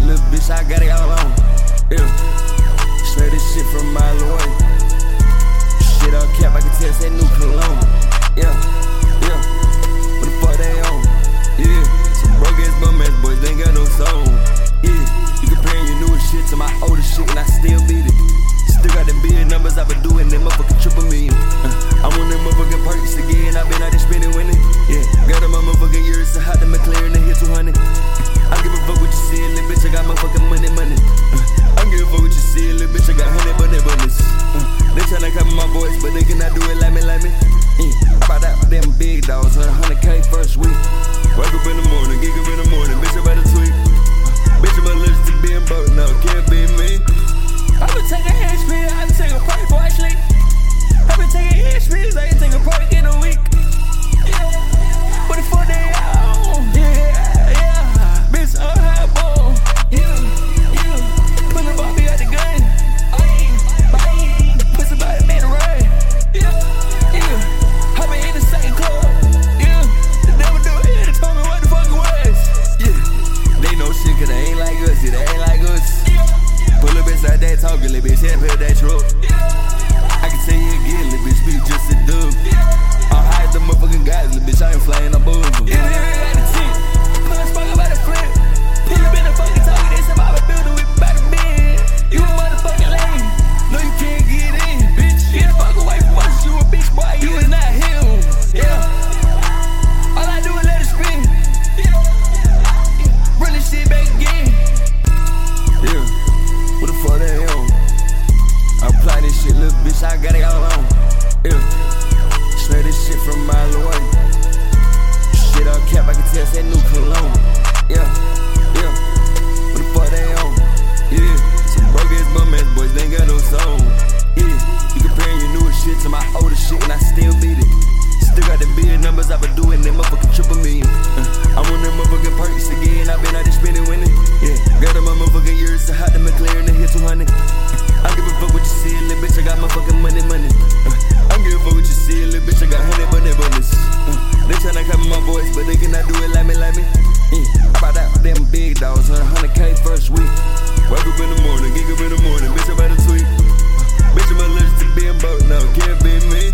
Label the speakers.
Speaker 1: little bitch, I got it all on. Yeah. Straight this shit from a mile away. Shit all cap, I can tell it's that new cologne. Yeah, yeah. What the fuck they on? Yeah. Some broke ass bum ass boys, they ain't got no soul. Yeah. You comparing your newest shit to my oldest shit and I still beat it. Still got them big numbers, I been doing them motherfucking triple million. I'm on them motherfucking perks again, I been out there spending winning. Yeah, got them motherfucking ears, so hot the McLaren and hit 200. I give a fuck what you see, little bitch, I got motherfucking money. I give a fuck what you see, little bitch, I got honey bunnies. They tryna copy my voice, but they cannot do it like me. Yeah, I bought out them big dogs, 100K first week. Wake up in the morning, gig up in the morning, bitch, I better tweet. Bitch, I'm allergic to being broke, no, can't be me.
Speaker 2: I been taking head spins, I been taking a break before I sleep. I been taking head spins, I ain't taking a break in a week. What the fuck they on? Yeah. Bitch, I'm high bone. Yeah. Put the Bobby out the gun. Put somebody in the rain. Yeah. I been in the same club. Yeah. The devil do it, they told me what the fuck it was.
Speaker 1: Yeah. They know shit, cause they ain't like us, yeah, they ain't like us. Pull up inside that talking, little bitch, head that truck. I can tell you again, little bitch, be just a dub. I'm high as the motherfucking guys, little bitch, I ain't flying no boom.
Speaker 2: Yeah, got the tip. Put a spark about the flip. Pull up in the fucking talking, they said, I'm building with by the bed. You a motherfucking lame. No, you can't get in, bitch. Get the fuck away from us, you a bitch, boy, you is not him. Yeah. All I do is let it spin. Run this shit back again.
Speaker 1: Yeah. What the fuck they on? I apply this shit, little bitch, I got it all on. Yeah. Straight this shit from a mile away. Shit all cap, I can tell it's that new cologne. Yeah, yeah. What the fuck they on? Yeah. Some broke ass bum ass boys, they ain't got no soul. Yeah. You comparing your newest shit to my oldest shit and I still beat it. Still got them big numbers, I been doing them motherfucking triple million. I'm on them motherfucking perks again, I been out there spending winning. Yeah. Got them motherfucking ears, so hot the McLaren and hit 200. I give a fuck what you see, little bitch, I got my fucking money. I give a fuck what you see, little bitch, I got honey bunnies. They tryna copy my voice, but they cannot do it like me. Yeah, I bought out them big dogs, 100K first week. Wake up in the morning, gig up in the morning, bitch, I better tweet. Bitch, I'm allergic to being broke, no, can't be me.